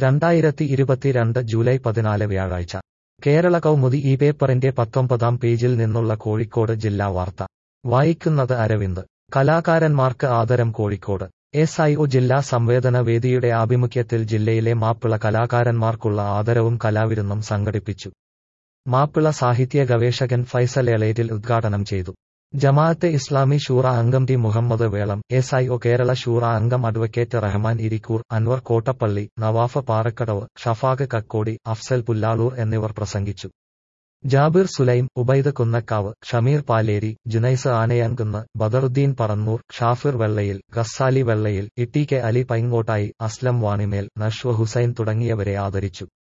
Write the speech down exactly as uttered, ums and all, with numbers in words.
രണ്ടായിരത്തി ഇരുപത്തിരണ്ട് ജൂലൈ പതിനാല് വ്യാഴാഴ്ച കേരള കൗമുദി ഈ പേപ്പറിന്റെ പത്തൊമ്പതാം പേജിൽ നിന്നുള്ള കോഴിക്കോട് ജില്ലാ വാർത്ത വായിക്കുന്നത് അരവിന്ദ്. കലാകാരന്മാർക്ക് ആദരം കോഴിക്കോട്. എസ് ഐ ഒ ജില്ലാ സംവേദന വേദിയുടെ ആഭിമുഖ്യത്തിൽ ജില്ലയിലെ മാപ്പിള കലാകാരന്മാർക്കുള്ള ആദരവും കലാവിരുന്നും സംഘടിപ്പിച്ചു. മാപ്പിള സാഹിത്യ ഗവേഷകൻ ഫൈസൽ എളേറ്റിൽ ഉദ്ഘാടനം ചെയ്തു. ജമാഅത്തെ ഇസ്ലാമി ശൂറ അംഗം T Muhammad Velam, S I O Kerala ശൂറ അംഗം അഡ്വക്കേറ്റ് റഹ്മാൻ ഇരിക്കൂർ, അൻവർ കോട്ടപ്പള്ളി, നവാഫ് പാറക്കടവ്, ഷഫാഖ് കക്കോടി, അഫ്സൽ പുല്ലാളൂർ എന്നിവർ പ്രസംഗിച്ചു. Jabir Sulaim, Ubaid Kunnakkavu, Shameer Paleri, Junais Anayankunnu, Badaruddeen Parannur, Shafir Vellayil, Ghazzali Vellayil, E T K Ali Paingottayi, Aslam Vanimel, Nashwa Hussain തുടങ്ങിയവരെ ആദരിച്ചു.